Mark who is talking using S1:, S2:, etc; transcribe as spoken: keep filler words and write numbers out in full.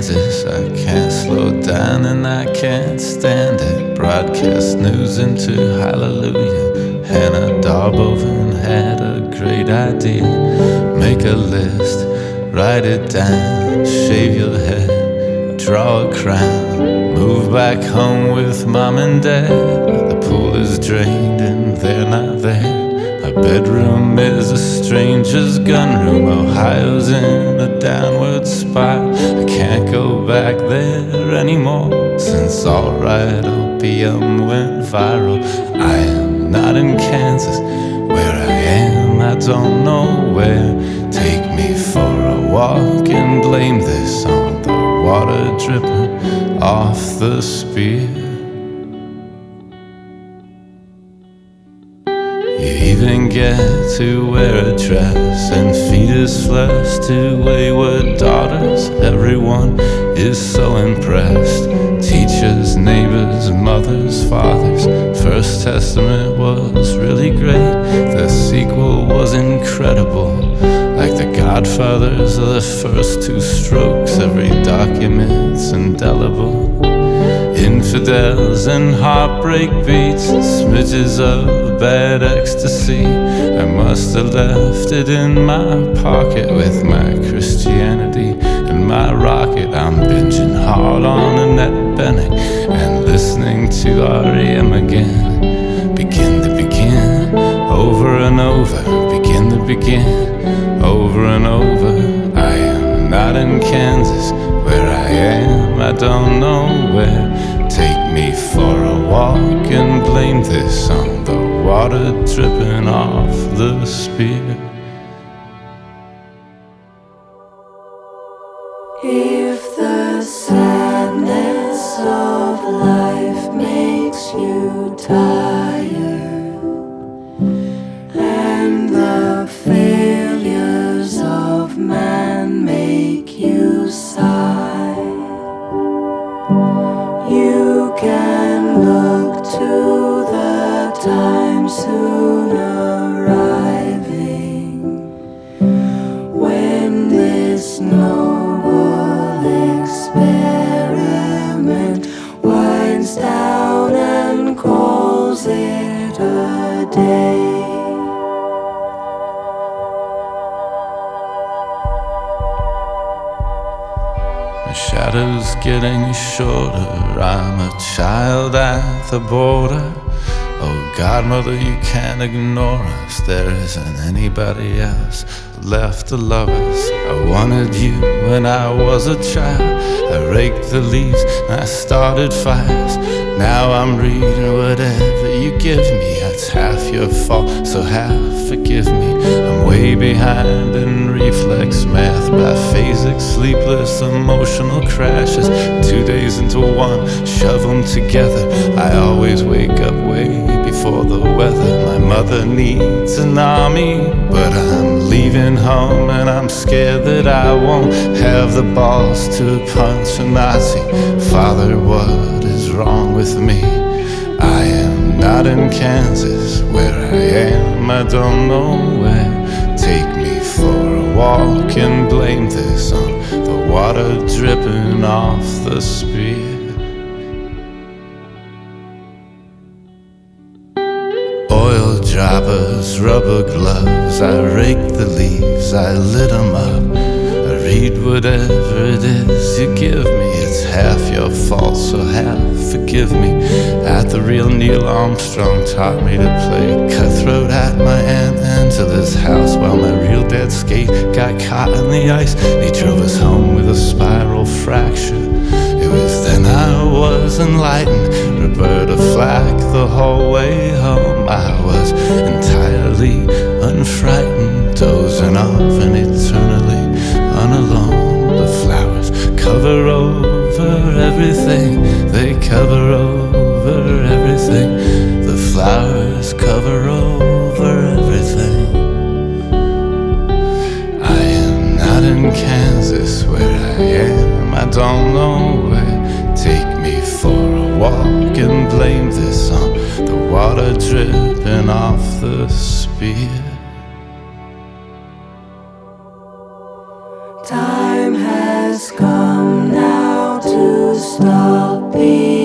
S1: Kansas. I can't slow down and I can't stand it. Broadcast news into hallelujah. Hannah Darboven had a great idea. Make a list, write it down, shave your head, draw a crown, move back home with mom and dad. The pool is drained and they're not there. My bedroom is a stranger's gunroom. Ohio's in a downward spiral. I can't go back there anymore since Alright Opium went viral. I am not in Kansas, where I am I don't know where. Take me for a walk and blame this on the water dripping off the spear. You even get to wear a dress and feed his flesh to wayward daughters. Everyone is so impressed. Teachers, neighbors, mothers, fathers. First Testament was really great. The sequel was incredible. Like The Godfathers of the first two strokes. Every document's indelible. Infidels and heartbreak beats, smidges of bad ecstasy. I must have left it in my pocket with my Christianity and my rocket. I'm binging hard on Annette Bening and listening to R E M again. Begin to begin, over and over. Begin to begin, over and over. I am not in Kansas, where I am I don't know where. Take me for a walk and blame this on the water dripping off the spear.
S2: If the sadness of life makes you tired and the failures of man make you sigh, you can look to the time soon arriving when this noble experiment winds down and calls it a day.
S1: My shadow's getting shorter. I'm a child at the border. Oh, Godmother, you can't ignore us. There isn't anybody else left to love us. I wanted you when I was a child. I raked the leaves and I started fires. Now I'm reading whatever you give me. That's half your fault, so half forgive me. I'm way behind in reflex math, biphasic, sleepless, emotional crashes. Two days into one, shove them together. I always wake up way before the weather. My mother needs an army, but I'm leaving home and I'm scared that I won't have the balls to punch a Nazi. Father, what is wrong with me? I am not in Kansas, where I am I don't know where. Take me for a walk and blame this on the water dripping off the spear. Oil droppers, rubber gloves, I rake the leaves, I lit them up. I read whatever it is you give me. It's half your fault, so half forgive me. At the real Neil Armstrong taught me to play cutthroat at my Aunt Angela's house, while my real dad skate got caught in the ice. He drove us home with a spiral fracture. It was then I was enlightened. Roberta Flack the whole way home. I was entirely unfrightened, dozing off and eternally unalone. The flowers cover over everything. They cover over everything. The flowers cover over everything. I am not in Kansas, where I am I don't know where. Take me for a walk and blame this on the water dripping off the spear.
S2: Time has come now. stop being